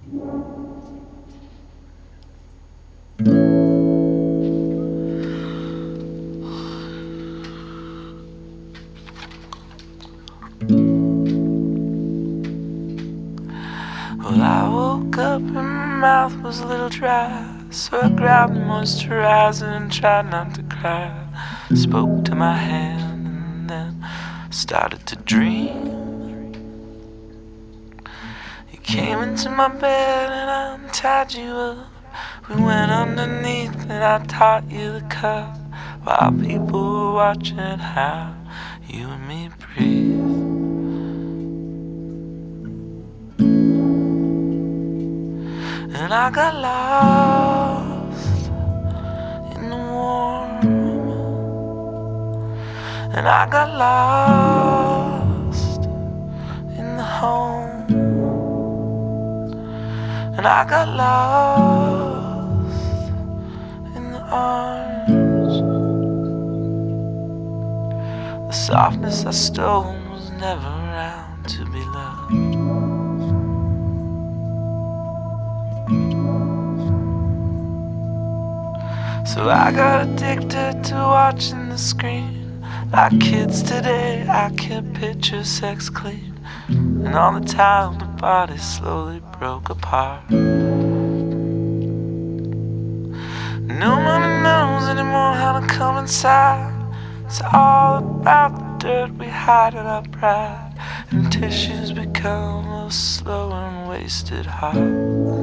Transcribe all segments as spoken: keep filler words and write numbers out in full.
Well, I woke up and my mouth was a little dry, so I grabbed the moisturizer and tried not to cry. Spoke to my hand and then started to dream. You came into my bed and I untied you up. We went underneath and I taught you the cut, while people were watching how you and me breathe. And I got lost in the warm, and I got lost in the home, and I got lost in the arms. The softness I stole was never around to be loved. So I got addicted to watching the screen. Like kids today, I kept picture sex clean, and all the time the body slowly broke apart. Nobody knows anymore how to come inside. It's all about the dirt we hide in our pride, and tissues become a slow and wasted heart.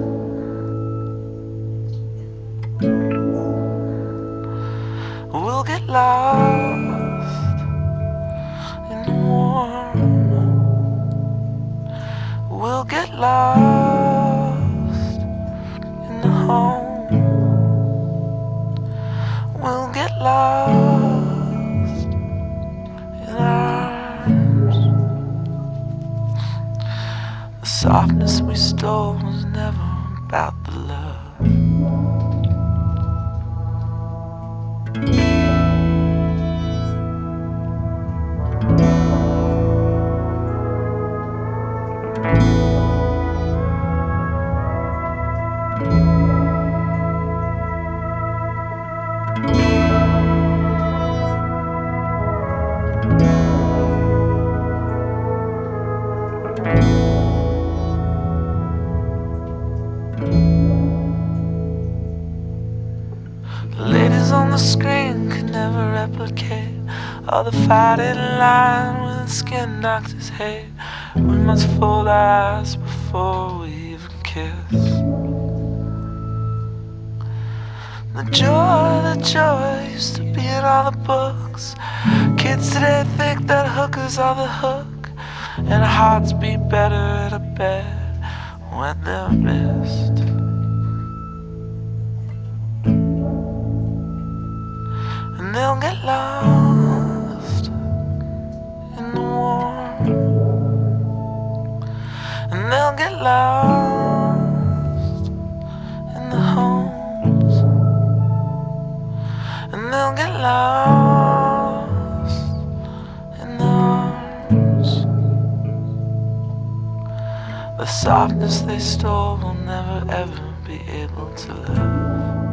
We'll get lost in the warm. We'll get lost in the home. We'll get lost in arms. The softness we stole was never about the love. The ladies on the screen could never replicate all the fighting line with the skin doctors hate. We must fold our eyes before we even kiss. The joy, the joy used to be in all the books. Kids today think that hookers are the hook, and hearts beat better in a bed when they're missed. And they'll get lost in the warm, and they'll get lost in the homes, and they'll get lost in the arms. The softness they stole will never ever be able to live.